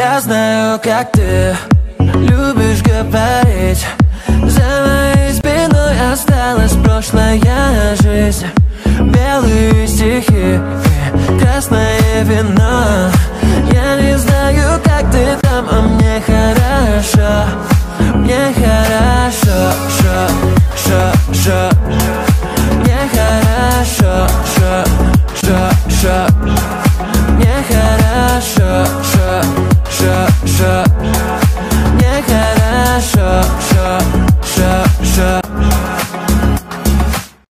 Я знаю, как ты любишь говорить. За моей спиной осталась прошлая жизнь. Белые стихи и красное вино. Я не знаю, как ты там, а мне хорошо. Мне хорошо.